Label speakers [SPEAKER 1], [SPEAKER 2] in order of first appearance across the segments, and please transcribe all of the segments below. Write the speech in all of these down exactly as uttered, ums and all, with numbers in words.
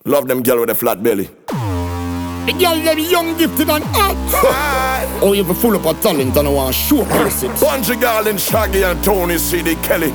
[SPEAKER 1] Love them girl with a flat belly.
[SPEAKER 2] The girl them young, gifted and hot. Oh, you be full up of talent and I want to show her it.
[SPEAKER 1] Bunch of girl in Shaggy and Tony C D Kelly.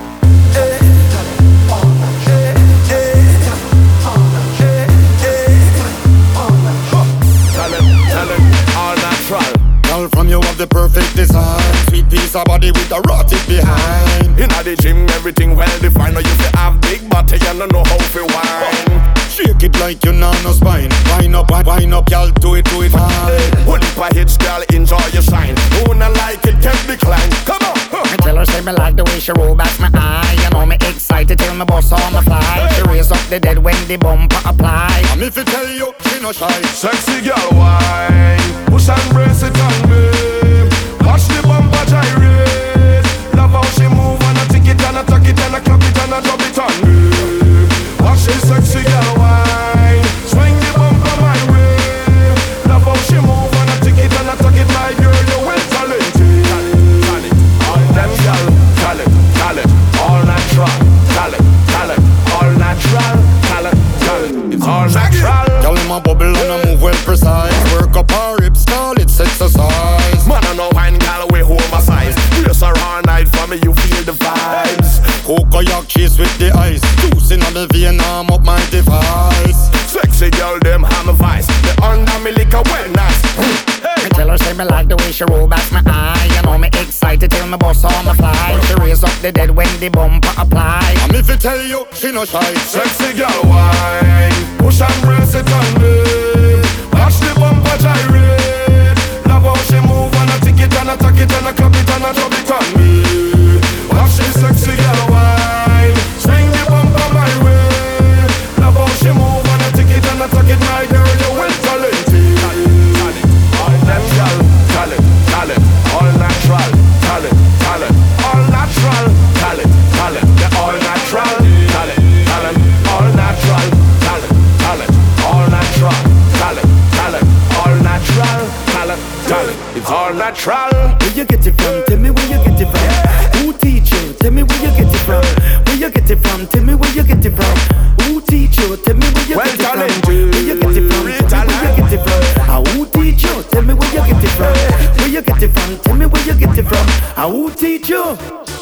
[SPEAKER 1] Talent, talent, all natural.
[SPEAKER 2] Girl, from you have the perfect design. Sweet piece of body with a rotted behind.
[SPEAKER 1] Inna the gym, everything well defined. You fi have big body, you don't know how fi wine.
[SPEAKER 2] Shake it like you know no spine. Wind up, wind, wind up, girl, do it, do it fine.
[SPEAKER 1] Hold it by hits, girl, enjoy your shine. Who not like it, can decline. Come on.
[SPEAKER 3] I tell her, say me like the way she roll back my eye. You know me excited till my boss on my fly. She raise up the dead when the bumper apply.
[SPEAKER 2] And if I tell you, she no shy.
[SPEAKER 1] Sexy girl, wine. Push and brace it on me. Watch the bumper gyrate. Love how she move and I tick it and I tuck it and I clap it and I drop it on me. Watch this sexy girl wine. Swing the bumper my way. Love how she move and I tick it and I tuck it, my girl, you well talented. Talent, all them girl. Talent, talent, all natural. Talent, talent, all natural. Talent, talent, it's all natural.
[SPEAKER 2] Girl in my bubble and I move well precise. Work up her hips, call it exercise.
[SPEAKER 1] Man, I know wine girl we hold my size. Brace her all night for me, you feel the vibes.
[SPEAKER 2] Coconut cheese with the ice. Juicing on the vein, arm up my device.
[SPEAKER 1] Sexy girl, them have a vice. The under me liquor well nice.
[SPEAKER 3] I tell her, say me like the way she roll back my eye. You know me excited till my boss on my fly. She raise up the dead when the bumper apply.
[SPEAKER 2] And if I tell you, she no shy.
[SPEAKER 1] Sexy girl wine. Push and brace it on me. Watch the bumper gyrate. Love how she move and I tick it and I tuck it and I clap it and I drop it on me. Watch this sexy girl wine. Swing the bumper my way. Love how she move and I tick it and I tuck it, my girl, you well talented. Talent, all them girl. Talent, talent, all natural. Talent, talent, all natural. Talent, talent, they're all natural. Talent, talent, all natural. Talent, talent, all natural. Talent, talent, all natural. Talent, talent, it's all natural.
[SPEAKER 4] Where you get it from? Tell me where you get it from. Who teach you? Tell me where you get it from. Where you get it from? Tell me where you get it from. Who teach you? Tell me where you
[SPEAKER 1] Well
[SPEAKER 4] get it from.
[SPEAKER 1] talented.
[SPEAKER 4] Where you get it from? Tell me where you get it from. Ah, who teach you? Tell me where you get it from. Where you get it from? Tell me where you get it from. Ah, who teach you?